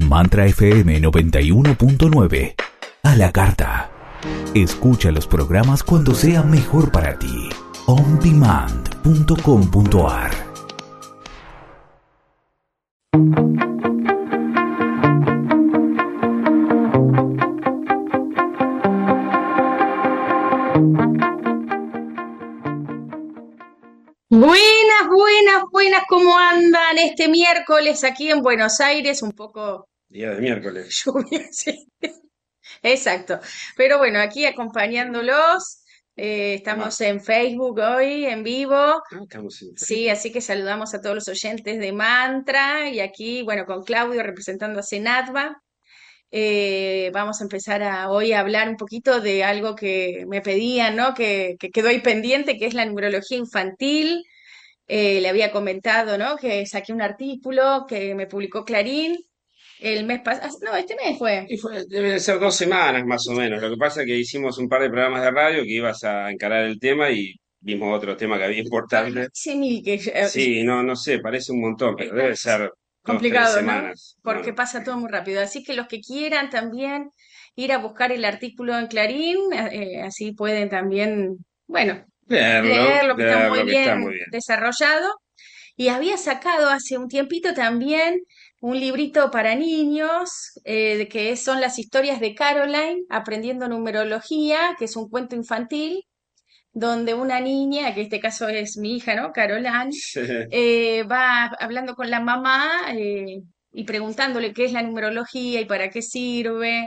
Mantra FM 91.9. A la carta. Escucha los programas cuando sea mejor para ti. ondemand.com.ar. Buenas, buenas, buenas, ¿cómo andan este miércoles aquí en Buenos Aires? Un poco Día de miércoles. lluvia, sí, exacto. Pero bueno, aquí acompañándolos, Ah, estamos en Facebook hoy, en vivo, estamos en sí, Facebook. así que saludamos a todos los oyentes de Mantra y aquí, bueno, con Claudio representando a Senatva. Vamos a empezar hoy a hablar un poquito de algo que me pedían, ¿no? Que quedó ahí pendiente, que es la numerología infantil. Le había comentado, ¿no? Que saqué un artículo que me publicó Clarín el mes pasado. No, este mes fue. Y debe de ser 2 semanas más o menos. Lo que pasa es que hicimos un par de programas de radio que ibas a encarar el tema y vimos otro tema que había importante. Sí, ni que Sí, no, no sé, parece un montón, pero debe ser 2, 3 complicado, ¿no? semanas. Porque Bueno, pasa todo muy rápido. Así que los que quieran también ir a buscar el artículo en Clarín, así pueden también, bueno, leerlo, que está muy leerlo que está muy bien bien. desarrollado. Y había sacado hace un tiempito también un librito para niños, que son las historias de Caroline, aprendiendo numerología, que es un cuento infantil, donde una niña, que en este caso es mi hija, ¿no? Caroline, va hablando con la mamá y preguntándole qué es la numerología y para qué sirve.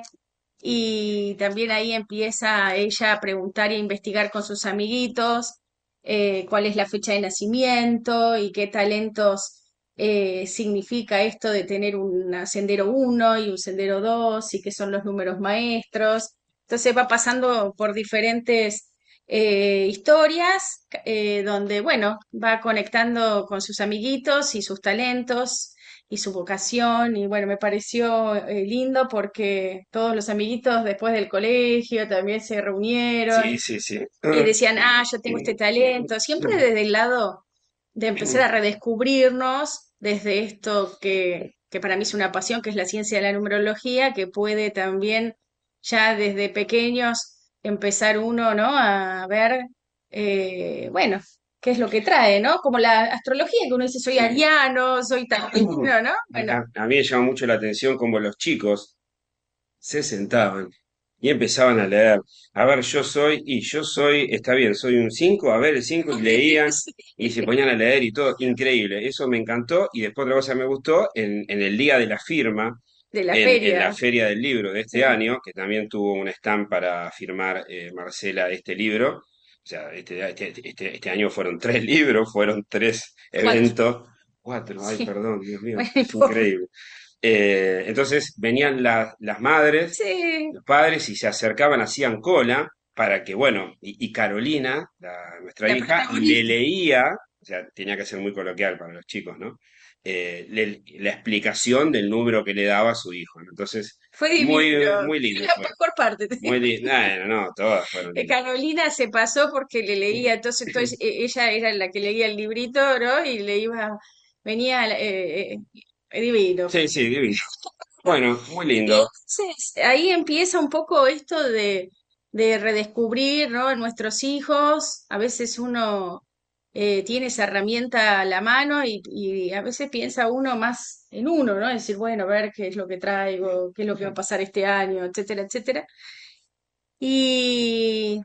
Y también ahí empieza ella a preguntar e investigar con sus amiguitos cuál es la fecha de nacimiento y qué talentos significa esto de tener un sendero uno y un sendero 2 y qué son los números maestros. Entonces va pasando por diferentes historias donde, bueno, va conectando con sus amiguitos y sus talentos y su vocación. Y bueno, me pareció lindo porque todos los amiguitos después del colegio también se reunieron Sí, sí, sí. y decían, yo tengo este talento, siempre desde el lado de empezar a redescubrirnos desde esto que para mí es una pasión, que es la ciencia de la numerología, que puede también ya desde pequeños empezar uno, ¿no? A ver, bueno, qué es lo que trae, ¿no? Como la astrología, que uno dice, soy Sí. ariano, soy taurino, ¿no? Bueno, A mí me llama mucho la atención cómo los chicos se sentaban y empezaban a leer. A ver, está bien, soy un 5 a ver el 5 y leían sí, y se ponían a leer y todo, increíble. Eso me encantó y después otra cosa que me gustó, en el día de la firma, de la en la feria. feria del libro de este Sí. año, que también tuvo un stand para firmar Marcela este libro. O sea, este año fueron 3 libros, fueron 3 eventos. 4, ay, Sí, perdón, Dios mío, bueno, no es importa. increíble. Entonces venían las madres, Sí, los padres y se acercaban, hacían cola para que, bueno, y Carolina, nuestra la hija, le protagonista. leía, o sea, tenía que ser muy coloquial para los chicos, ¿no? La explicación del número que le daba a su hijo, ¿no? Entonces, Fue divino. muy, muy Fue lindo la fue. mejor parte, te digo. Muy lindo. No, no, todas fueron lindas. Carolina se pasó porque le leía, entonces ella era la que leía el librito, ¿no? Y le iba, venía divino. Sí, sí, divino. Bueno, muy Y lindo. entonces ahí empieza un poco esto de redescubrir, ¿no? En nuestros hijos. A veces uno tiene esa herramienta a la mano y a veces piensa uno más en uno, ¿no? Decir, bueno, a ver qué es lo que traigo, qué es lo que va a pasar este año, etcétera, etcétera. Y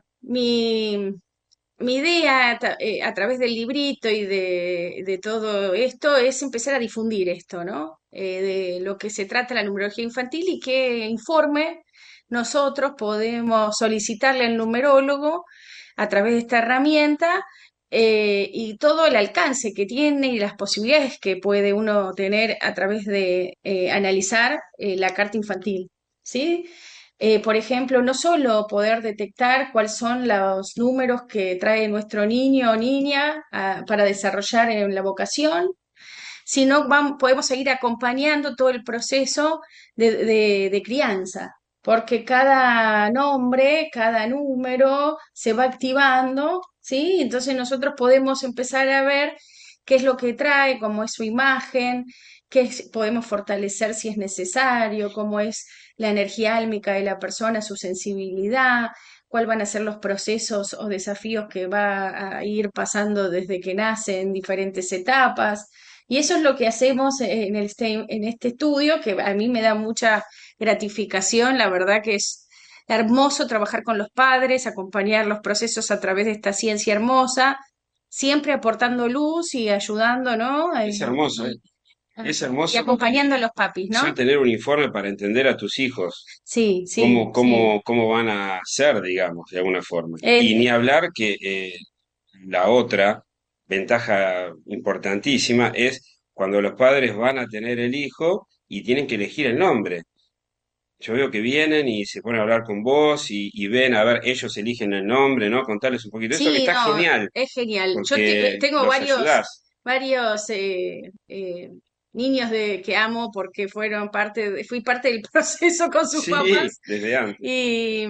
mi idea a través del librito y de todo esto es empezar a difundir esto, ¿no? De lo que se trata la numerología infantil y qué informe nosotros podemos solicitarle al numerólogo a través de esta herramienta y todo el alcance que tiene y las posibilidades que puede uno tener a través de analizar la carta infantil, ¿sí? Por ejemplo, no solo poder detectar cuáles son los números que trae nuestro niño o niña para desarrollar en la vocación, sino podemos seguir acompañando todo el proceso de crianza, porque cada nombre, cada número se va activando, ¿sí? Entonces nosotros podemos empezar a ver qué es lo que trae, cómo es su imagen, podemos fortalecer si es necesario, cómo es la energía álmica de la persona, su sensibilidad, cuáles van a ser los procesos o desafíos que va a ir pasando desde que nace en diferentes etapas. Y eso es lo que hacemos en este estudio, que a mí me da mucha gratificación, la verdad que es hermoso trabajar con los padres, acompañar los procesos a través de esta ciencia hermosa, siempre aportando luz y ayudando, ¿no? Es hermoso, es Y hermoso acompañando a los papis, ¿no? ya tener un informe para entender a tus hijos Sí, sí, sí. cómo van a ser, digamos, de alguna forma. Y Eh, ni hablar que la otra ventaja importantísima es cuando los padres van a tener el hijo y tienen que elegir el nombre. Yo veo que vienen y se ponen a hablar con vos y ven, a ver, ellos eligen el nombre, ¿no? Contarles un poquito. Esto que sí, está no, genial, es genial. porque Tengo los ayudás. varios niños que amo porque fui parte del proceso con sus Sí, papás. desde antes. Y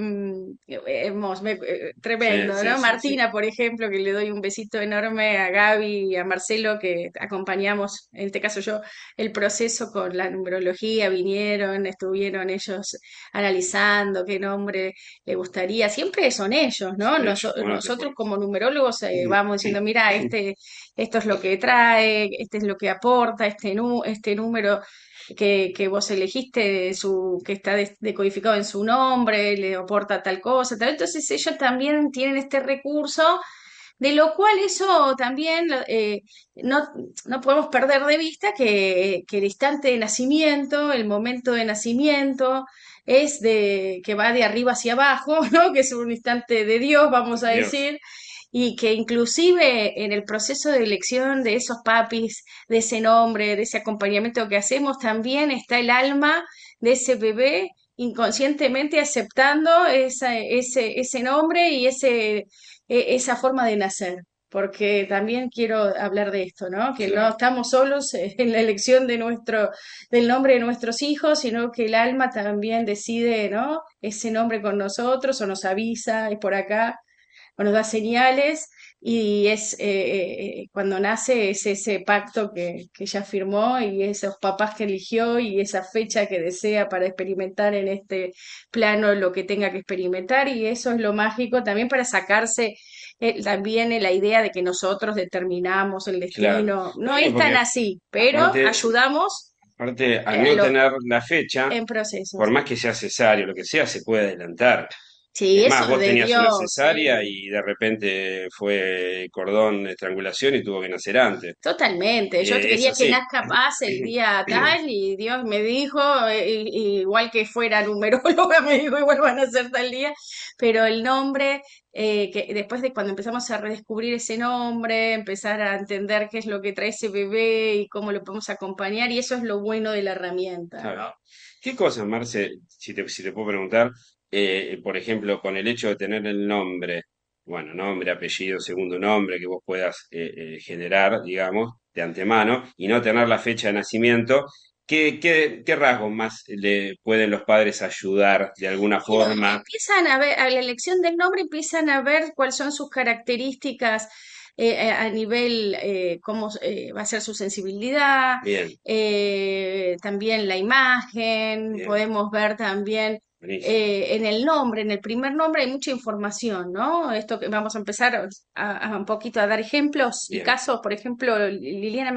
Sí, tremendo, sí, ¿no? sí, sí. Martina, por ejemplo, que le doy un besito enorme a Gaby y a Marcelo, que acompañamos, en este caso yo, el proceso con la numerología, estuvieron ellos analizando qué nombre le gustaría. Siempre son ellos, ¿no? Son ellos. Bueno, te Nosotros cuento. como numerólogos vamos diciendo, mira, esto es lo que trae, este es lo que aporta, este número que vos elegiste, que está decodificado en su nombre, le aporta tal cosa, tal. Entonces ellos también tienen este recurso, de lo cual eso también no, no podemos perder de vista que el instante de nacimiento, el momento de nacimiento, que va de arriba hacia abajo, ¿no? Que es un instante de Dios, vamos a Dios. decir, y que inclusive en el proceso de elección de esos papis, de ese nombre, de ese acompañamiento que hacemos, también está el alma de ese bebé inconscientemente aceptando ese nombre y esa forma de nacer. Porque también quiero hablar de esto, ¿no? Que no Claro. estamos solos en la elección del nombre de nuestros hijos, sino que el alma también decide, ¿no? Ese nombre con nosotros o nos avisa, es por acá o nos da señales y cuando nace es ese pacto que ella firmó y esos papás que eligió y esa fecha que desea para experimentar en este plano lo que tenga que experimentar y eso es lo mágico también para sacarse también la idea de que nosotros determinamos el Claro. destino. No, No y es tan porque así, pero aparte, ayudamos al no tener la fecha, en por procesos. más que sea cesárea, lo que sea, se puede adelantar. Sí, Es más, eso vos de tenías una Dios, cesárea y de repente fue cordón de estrangulación y tuvo que nacer antes. totalmente. Yo Es quería que así. nazca paz el día tal y Dios me dijo, igual que fuera numeróloga, me dijo igual van a ser tal día, pero el nombre, que después de cuando empezamos a redescubrir ese nombre, empezar a entender qué es lo que trae ese bebé y cómo lo podemos acompañar, y eso es lo bueno de la herramienta, Está bien. ¿no? ¿Qué cosas, Marce, si te puedo preguntar, por ejemplo, con el hecho de tener el nombre, bueno, nombre, apellido, segundo nombre que vos puedas generar, digamos, de antemano, y no tener la fecha de nacimiento, qué rasgos más le pueden los padres ayudar de alguna Bueno, forma? empiezan a ver, a la elección del nombre empiezan a ver cuáles son sus características a nivel, cómo va a ser su sensibilidad, Bien, también la imagen, bien, podemos ver también buenísimo. en el nombre, en el primer nombre hay mucha información, ¿no? Esto que vamos a empezar a un poquito a dar ejemplos y Bien, casos, por ejemplo, Liliana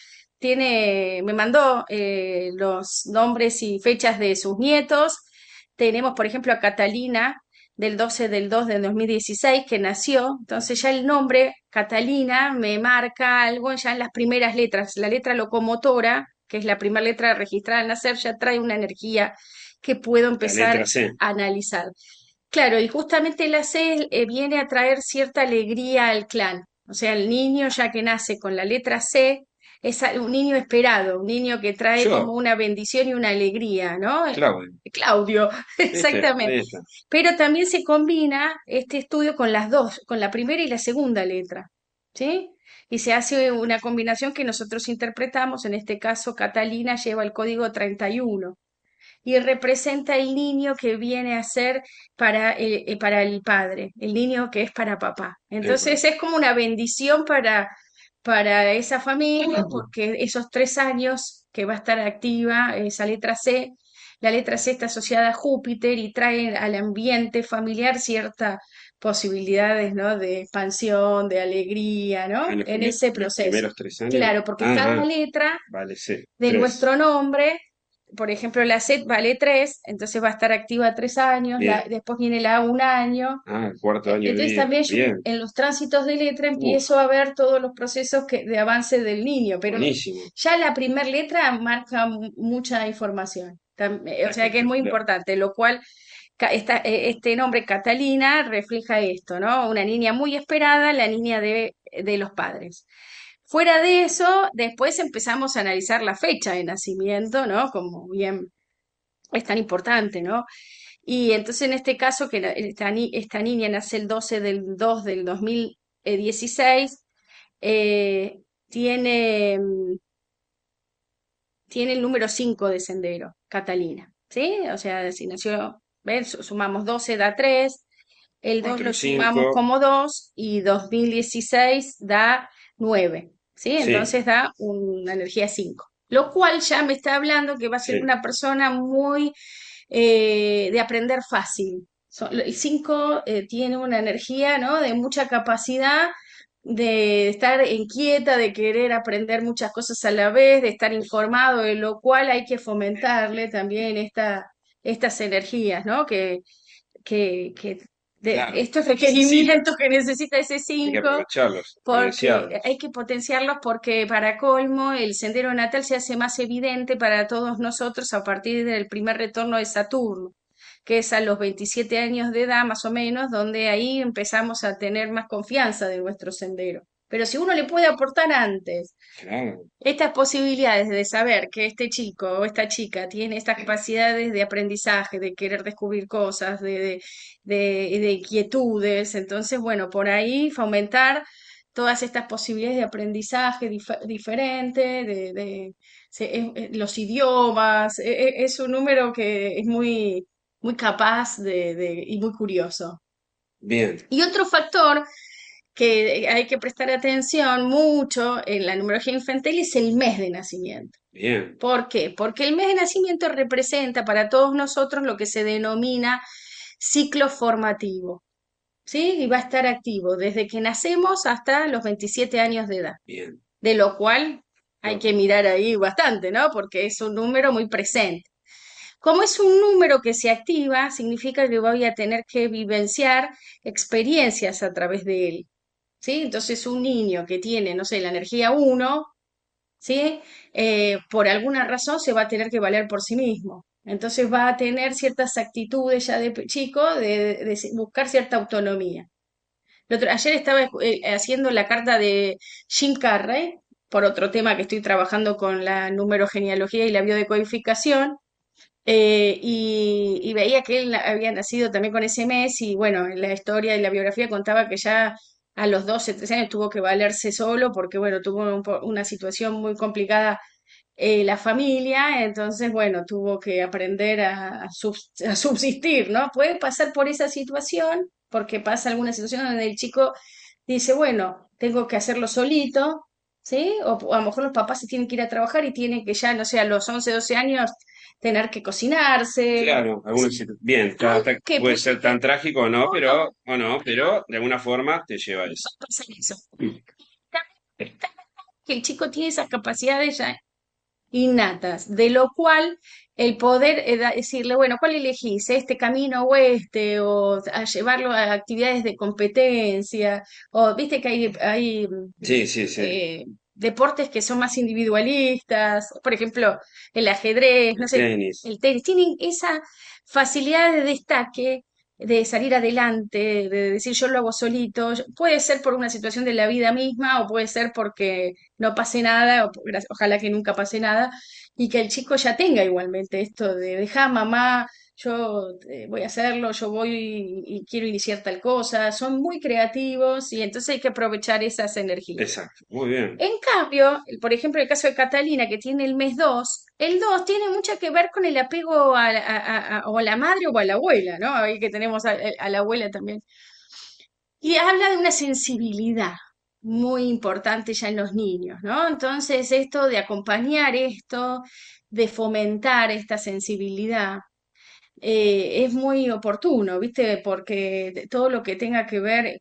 me mandó los nombres y fechas de sus nietos. Tenemos, por ejemplo, a Catalina del 12 del 2 del 2016 que nació. Entonces ya el nombre Catalina me marca algo ya en las primeras letras. La letra locomotora, que es la primera letra registrada al nacer, ya trae una energía que puedo la letra empezar C. a analizar. Claro, y justamente la C viene a traer cierta alegría al clan. O sea, el niño ya que nace con la letra C es un niño esperado, un niño que trae como Yo, una bendición y una alegría, ¿no? Claudio, Claudio, ¿viste? Ahí exactamente. está. Pero también se combina este estudio con las dos, con la primera y la segunda letra, ¿sí? Y se hace una combinación que nosotros interpretamos, en este caso Catalina lleva el código 31 y representa el niño que viene a ser para el padre, el niño que es para papá. Epa, Entonces es como una bendición para esa familia porque esos 3 años que va a estar activa, esa letra C. La letra C está asociada a Júpiter y trae al ambiente familiar ciertas posibilidades, ¿no? De expansión, de alegría, Ah, ¿no? En ese los proceso. primeros 3 años. Claro, porque Ah, cada letra vale, sí, de tres. nuestro nombre, por ejemplo, la Z vale 3, entonces va a estar activa 3 años, Bien. después viene la A 1 año. Ah, el cuarto año de Entonces vida. también yo Bien. en los tránsitos de letra Uf, empiezo a ver todos los procesos de avance del niño, pero buenísimo. ya la primera letra marca mucha información. O sea que es muy Espectacular. importante, lo cual este nombre Catalina refleja esto, ¿no? Una niña muy esperada, la niña de los padres. Fuera de eso, después empezamos a analizar la fecha de nacimiento, ¿no? Como bien es tan importante, ¿no? Y entonces en este caso, que esta niña nace el 12 del 2 del 2016, tiene, tiene el número 5 de Sendero, Catalina, ¿sí? O sea, si nació, ¿ves? Sumamos 12 da 3, el 2 Cuatro y lo sumamos cinco. como 2 y 2016 da 9, ¿sí? Sí, Entonces da una energía 5. Lo cual ya me está hablando que va a ser sí. una persona muy de aprender fácil. El 5 tiene una energía, ¿no? De mucha capacidad de estar inquieta, de querer aprender muchas cosas a la vez, de estar informado, de lo cual hay que fomentarle también estas energías, ¿no? Que de Claro. estos Necesita. requerimientos que necesita ese Hay que 5 aprovecharlos, porque potenciarlos. hay que potenciarlos porque para colmo el sendero natal se hace más evidente para todos nosotros a partir del primer retorno de Saturno, que es a los 27 años de edad más o menos, donde ahí empezamos a tener más confianza de nuestro sendero. Pero si uno le puede aportar antes Claro. estas posibilidades de saber que este chico o esta chica tiene estas capacidades de aprendizaje, de querer descubrir cosas, de inquietudes, entonces, bueno, por ahí fomentar todas estas posibilidades de aprendizaje diferente, los idiomas, es un número que es muy capaz y muy curioso. Bien, Y otro factor que hay que prestar atención mucho en la numerología infantil es el mes de nacimiento. bien. ¿Por qué? Porque el mes de nacimiento representa para todos nosotros lo que se denomina ciclo formativo, ¿sí? Y va a estar activo desde que nacemos hasta los 27 años de edad, Bien. de lo cual hay No, que mirar ahí bastante, ¿no? Porque es un número muy presente. Como es un número que se activa, significa que voy a tener que vivenciar experiencias a través de él. ¿Sí? Entonces un niño que tiene, no sé, la energía 1, ¿sí? Por alguna razón se va a tener que valer por sí mismo. Entonces va a tener ciertas actitudes ya de chico de buscar cierta autonomía. Ayer estaba haciendo la carta de Jim Carrey, por otro tema que estoy trabajando con la numerogenealogía y la biodecodificación, y veía que él había nacido también con ese mes y bueno, en la historia y la biografía contaba que ya a los 12 13 años tuvo que valerse solo porque bueno, tuvo una situación muy complicada la familia, entonces bueno, tuvo que aprender a subsistir, ¿no? Puede pasar por esa situación porque pasa alguna situación donde el chico dice, bueno, tengo que hacerlo solito, ¿sí? O a lo mejor los papás se tienen que ir a trabajar y tienen que ya, no sé, a los 11 12 años tener que cocinarse. claro, bien, Que puede puede ser que tan trágico o no, o no, pero pero de alguna forma te lleva a eso. va a pasar eso. También está que el chico tiene esas capacidades ya innatas, de lo cual el poder decirle, bueno, ¿cuál elegís? ¿Este camino o este? O a llevarlo a actividades de competencia, o viste que hay Sí, sí, sí. deportes que son más individualistas, por ejemplo, el ajedrez, no El sé, tenis. el tenis, tienen esa facilidad de destaque, de salir adelante, de decir yo lo hago solito, puede ser por una situación de la vida misma o puede ser porque no pase nada, ojalá que nunca pase nada, y que el chico ya tenga igualmente esto de deja mamá, yo voy a hacerlo, yo voy y quiero iniciar tal cosa, son muy creativos y entonces hay que aprovechar esas energías. Exacto, muy bien. En cambio, por ejemplo, el caso de Catalina, que tiene el mes 2, el 2 tiene mucho que ver con el apego o a la madre o a la abuela, ¿no? Ahí que tenemos a la abuela también. Y habla de una sensibilidad. muy importante ya en los niños, ¿no? Entonces, esto de acompañar esto, de fomentar esta sensibilidad, es muy oportuno, ¿viste? Porque todo lo que tenga que ver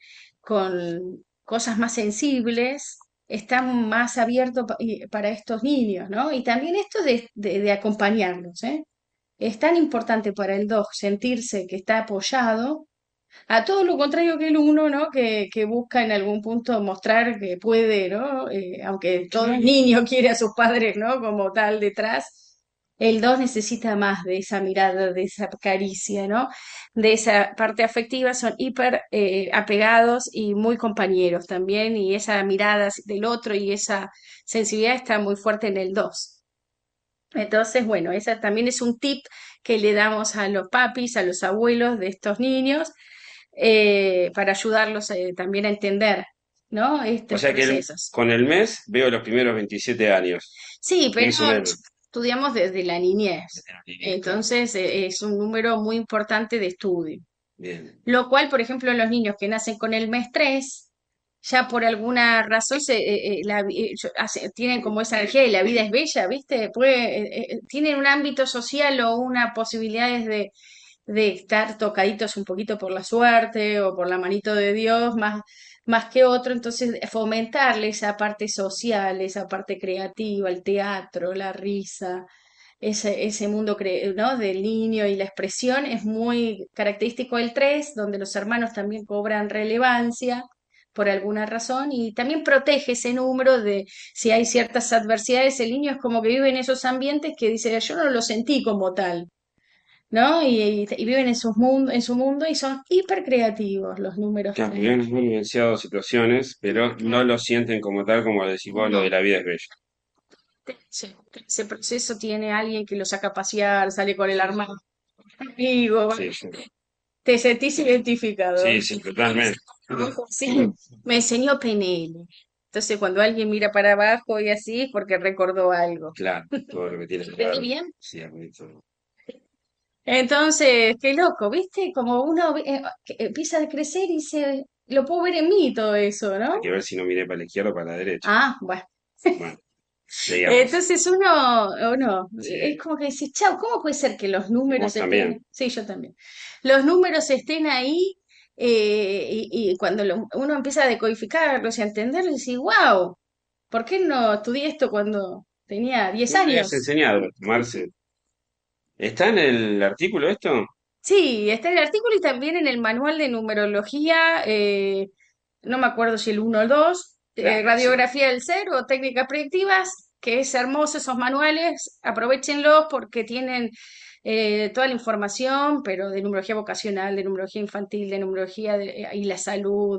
con cosas más sensibles está más abierto para estos niños, ¿no? Y también esto de acompañarlos, ¿eh? Es tan importante para el dos sentirse que está apoyado, a todo lo contrario que el uno, ¿no? Que busca en algún punto mostrar que puede, ¿no? Aunque todo niño quiere a sus padres, ¿no? Como tal detrás, el dos necesita más de esa mirada, de esa caricia, ¿no? De esa parte afectiva, son hiper apegados y muy compañeros también, y esa mirada del otro y esa sensibilidad está muy fuerte en el dos. Entonces, bueno, esa también es un tip que le damos a los papis, a los abuelos de estos niños, para ayudarlos también a entender, ¿no? O Estos sea que procesos. con el mes veo los primeros 27 años, Sí, pero más o menos. estudiamos desde la niñez, Desde la niñez, claro. entonces es un número muy importante de estudio. Bien. Lo cual, por ejemplo, en los niños que nacen con el mes 3 ya por alguna razón tienen como esa energía de la vida es bella, ¿viste? Tienen un ámbito social o una posibilidades de estar tocaditos un poquito por la suerte o por la manito de Dios más que otro, entonces fomentarle esa parte social, esa parte creativa, el teatro, la risa, ese mundo ¿no? del niño y la expresión es muy característico del 3 donde los hermanos también cobran relevancia por alguna razón y también protege ese número de si hay ciertas adversidades, el niño es como que vive en esos ambientes que dice, yo no lo sentí como tal, ¿no? Y viven en su mundo y son hiper creativos los números Claro, porque 3. han vivenciado situaciones, pero no lo sienten como tal, como decís vos, lo de No, la vida es bella. ese proceso tiene alguien que lo saca a pasear, sale con el hermano, amigo, Sí, sí, te sentís identificado. sí, sí, totalmente. Sí, me enseñó PNL. Entonces, cuando alguien mira para abajo y así, es porque recordó algo. Claro, todo lo que tiene que ¿Entendí ver. bien? Sí, Ernesto. Entonces, qué loco, ¿viste? Como uno que empieza a crecer y lo puedo ver en mí todo eso, Hay ¿no? que ver si no miré para la izquierda o para la derecha. Ah, bueno. Bueno, seguíamos. Entonces uno, es Sí, como que dice, chao, ¿cómo puede ser que los números vos también. estén, sí, yo también, los números estén ahí y cuando uno empieza a decodificarlos y a entenderlos, dice, wow, ¿por qué no estudié esto cuando tenía 10 No me habías años? enseñado, Marce. ¿Está en el artículo esto? Sí, está en el artículo y también en el manual de numerología, no me acuerdo si el uno o el 2, Claro, sí. radiografía del ser o técnicas predictivas, que es hermoso esos manuales, aprovechenlos porque tienen toda la información, pero de numerología vocacional, de numerología infantil, de numerología y la salud,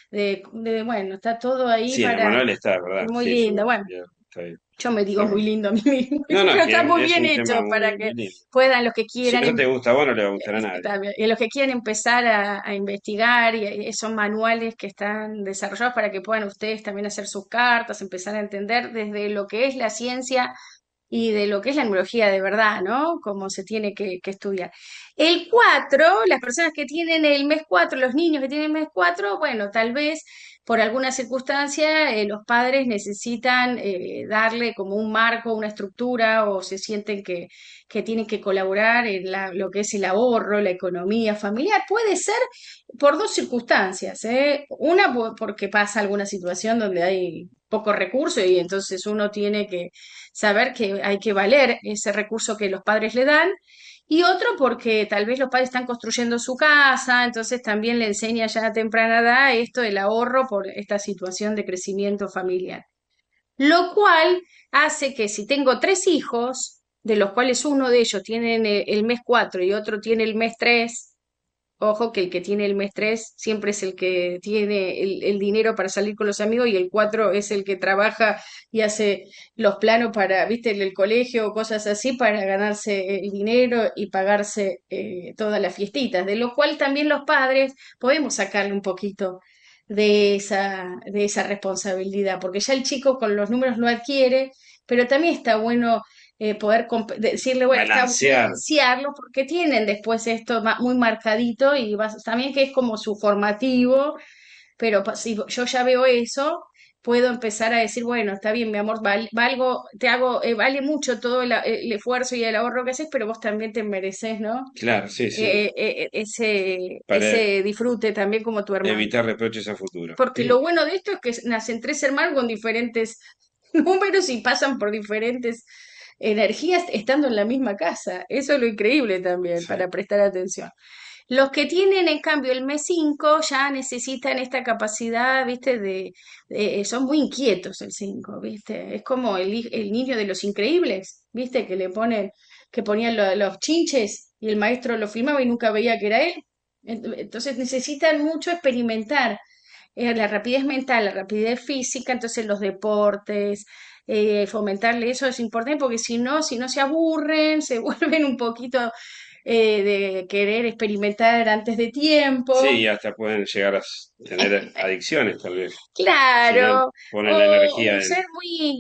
bueno, está todo ahí Sí, en el para, manual está, ¿verdad? muy Sí, lindo. yo, Bueno, está bien. yo me digo muy lindo a mí mismo, No, no, pero es está muy que es bien un tema hecho para muy, que muy lindo. puedan los que Si quieran no te gusta a vos, no le va a gustar a nadie. está bien. Y los que quieren empezar a investigar, y son manuales que están desarrollados para que puedan ustedes también hacer sus cartas, empezar a entender desde lo que es la ciencia y de lo que es la numerología de verdad, ¿no? Cómo se tiene que estudiar. El 4 las personas que tienen el mes 4 los niños que tienen el mes 4 bueno, tal vez por alguna circunstancia los padres necesitan darle como un marco, una estructura o se sienten que tienen que colaborar en lo que es el ahorro, la economía familiar. Puede ser por dos circunstancias, ¿eh? Una porque pasa alguna situación donde hay poco recurso y entonces uno tiene que saber que hay que valer ese recurso que los padres le dan. Y otro porque tal vez los padres están construyendo su casa, entonces también le enseña ya a temprana edad esto del ahorro por esta situación de crecimiento familiar. Lo cual hace que si tengo tres hijos, de los cuales uno de ellos tiene el mes 4 y otro tiene el mes 3, ojo que el que tiene el mes 3 siempre es el que tiene el dinero para salir con los amigos y el 4 es el que trabaja y hace los planos para, viste, el colegio o cosas así para ganarse el dinero y pagarse todas las fiestitas, de lo cual también los padres podemos sacarle un poquito de esa responsabilidad, porque ya el chico con los números lo adquiere, pero también está bueno poder decirle, bueno, está Balancear. balancearlo porque tienen después esto muy marcadito y también que es como su formativo pero si yo ya veo eso, puedo empezar a decir, bueno, está bien, mi amor, valgo, te hago, vale mucho todo el esfuerzo y el ahorro que haces, pero vos también te mereces, ¿no? Claro, sí, sí. Para Ese disfrute también como tu hermano. evitar reproches a futuro. Porque lo bueno de esto es que nacen tres hermanos con diferentes números y pasan por diferentes energías estando en la misma casa. Eso es lo increíble también Sí. para prestar atención. Los que tienen, en cambio, el mes 5 ya necesitan esta capacidad, ¿viste? Son muy inquietos el 5, ¿viste? Es como el niño de los increíbles, ¿viste? Que ponían los chinches y el maestro lo filmaba y nunca veía que era él. Entonces necesitan mucho experimentar la rapidez mental, la rapidez física, entonces los deportes, fomentarle eso es importante porque si no se aburren, se vuelven un poquito de querer experimentar antes de Sí, tiempo. y hasta pueden llegar a tener adicciones, tal vez, si no Claro, ponen la energía o en... ser muy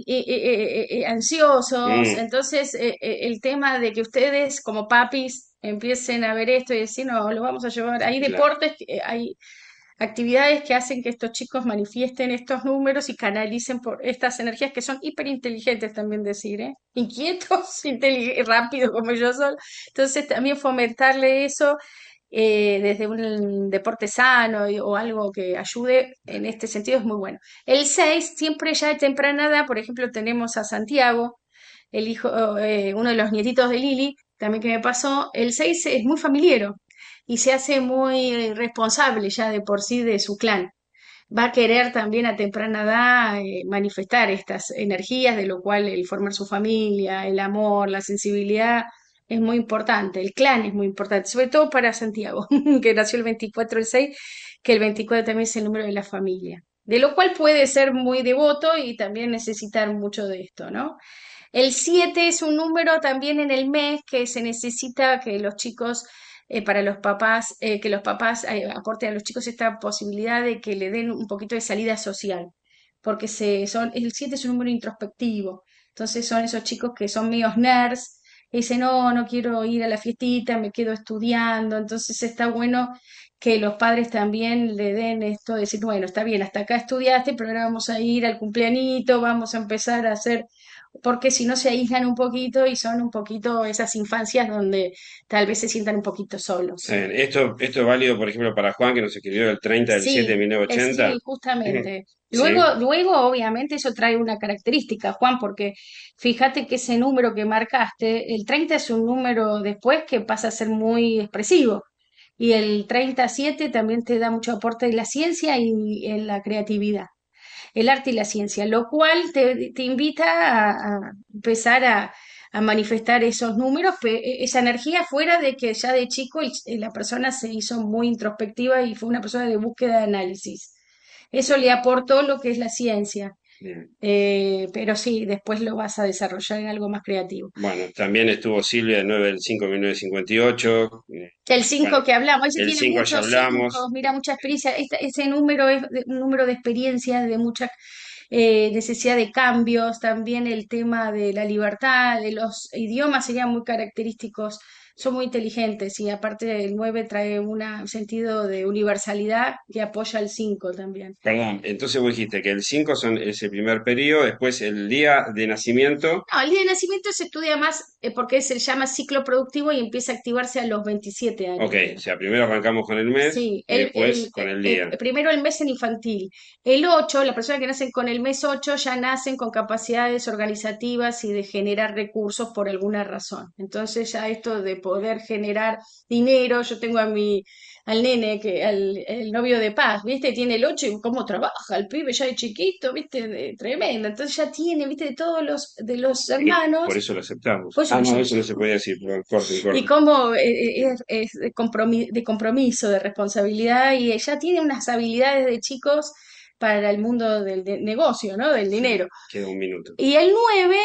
ansiosos. Mm, Entonces, el tema de que ustedes como papis empiecen a ver esto y decir, no, lo vamos a llevar. Hay claro. deportes, hay actividades que hacen que estos chicos manifiesten estos números y canalicen por estas energías que son hiperinteligentes también decir, ¿eh? Inquietos, rápidos como yo soy. Entonces también fomentarle eso desde un deporte sano o algo que ayude en este sentido es muy bueno. El 6 siempre ya de temprana edad, por ejemplo, tenemos a Santiago, el hijo, uno de los nietitos de Lili, también que me pasó, el 6 es muy familiero y se hace muy responsable ya de por sí de su clan. Va a querer también a temprana edad manifestar estas energías, de lo cual el formar su familia, el amor, la sensibilidad es muy importante, el clan es muy importante, sobre todo para Santiago, que nació el 24 del 6, que el 24 también es el número de la familia, de lo cual puede ser muy devoto y también necesitar mucho de esto, ¿no? El 7 es un número también en el mes que se necesita que los chicos, para los papás, que los papás aporten a los chicos esta posibilidad de que le den un poquito de salida social, porque el 7 es un número introspectivo, entonces son esos chicos que son medios nerds, y dicen, no, no quiero ir a la fiestita, me quedo estudiando, entonces está bueno que los padres también le den esto, de decir, bueno, está bien, hasta acá estudiaste, pero ahora vamos a ir al cumpleañito, vamos a empezar a hacer porque si no se aíslan un poquito y son un poquito esas infancias donde tal vez se sientan un poquito Sí, solos. esto es válido, por ejemplo, para Juan, que nos escribió el 30 del 7 de Sí, 1980. sí, justamente. Sí, Luego, obviamente, eso trae una característica, Juan, porque fíjate que ese número que marcaste, el 30 es un número después que pasa a ser muy expresivo. Y el 37 también te da mucho aporte en la ciencia y en la creatividad, el arte y la ciencia, lo cual te invita a empezar a manifestar esos números, esa energía fuera de que ya de chico la persona se hizo muy introspectiva y fue una persona de búsqueda de análisis. Eso le aportó lo que es la ciencia, bien. pero sí, después lo vas a desarrollar en algo más creativo. Bueno, también estuvo Silvia el 9 del 5 de 1958. El Bueno, 5 que hablamos, ese el tiene 5 ya muchos 5, hablamos. mira, mucha experiencia. Ese número es un número de experiencias, de mucha necesidad de cambios, también el tema de la libertad, de los idiomas serían muy característicos, son muy inteligentes y aparte el 9 trae un sentido de universalidad que apoya el 5 también. Perdón, entonces vos dijiste que el 5 es el primer periodo, después el día de nacimiento. No, el día de nacimiento se estudia más porque se llama ciclo productivo y empieza a activarse a los 27 Ok, años. o sea, primero arrancamos con el mes Sí, y después con el día. primero el mes en infantil. El 8, las personas que nacen con el mes 8 ya nacen con capacidades organizativas y de generar recursos por alguna razón. Entonces ya esto de poder generar dinero, yo tengo al nene, el novio de Paz, ¿viste? Tiene el 8 y cómo trabaja el pibe ya de chiquito, ¿viste? Tremendo. Entonces ya tiene, ¿viste? De todos de los Por hermanos. eso lo aceptamos. Pues Ah, no, yo eso no se podía decir, perdón, corten, y corten. cómo es de compromiso, de responsabilidad, y ella tiene unas habilidades de chicos para el mundo del negocio, ¿no? Del Sí, dinero. queda un minuto. Y el 9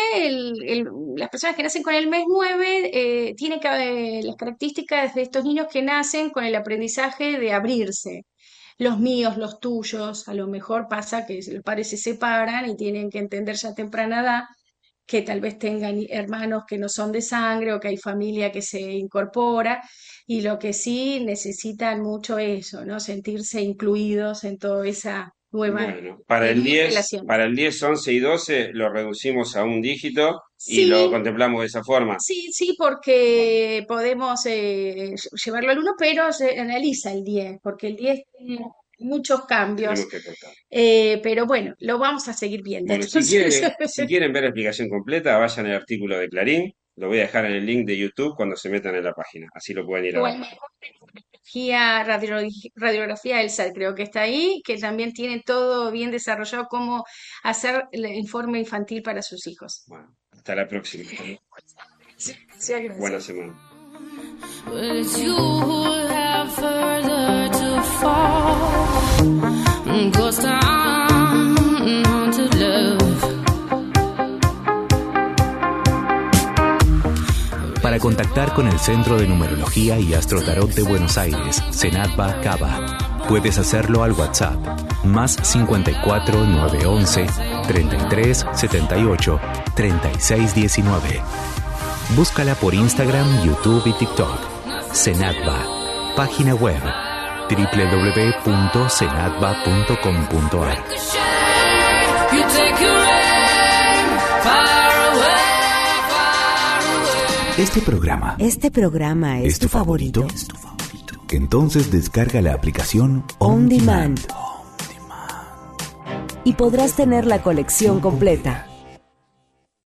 las personas que nacen con el mes 9 tienen las características de estos niños que nacen con el aprendizaje de abrirse. Los míos, los tuyos, a lo mejor pasa que los padres se separan y tienen que entender ya a temprana edad que tal vez tengan hermanos que no son de sangre o que hay familia que se incorpora, y lo que sí necesitan mucho eso, ¿no? Sentirse incluidos en toda esa nueva Bueno, para el nuevas 10, relaciones. para el 10, 11 y 12 lo reducimos a un dígito y lo Sí, contemplamos de esa forma. sí, sí, porque podemos llevarlo al uno, pero se analiza el 10, porque el 10 tiene muchos cambios, Tenemos que cortar. pero bueno, lo vamos a seguir viendo. Bueno, si Entonces, quieren, si quieren ver la explicación completa, vayan al artículo de Clarín. Lo voy a dejar en el link de YouTube cuando se metan en la página. Así lo pueden ir a o ver. el mejor radiografía ELSA, creo que está ahí, que también tiene todo bien desarrollado, cómo hacer el informe infantil para sus hijos. Bueno, hasta la próxima. Sí, muchas Buena gracias. semana. Well, it's you who have further to fall. 'Cause I'm haunted love. Para contactar con el Centro de Numerología y Astrotarot de Buenos Aires, Senatva Cava, puedes hacerlo al WhatsApp más 54 911 33 78 36 19. Búscala por Instagram, YouTube y TikTok. Senatva. Página web www.senatva.com.ar. You take your aim far away, far away. Este programa es tu favorito. Entonces descarga la aplicación On Demand. Y podrás tener la colección completa.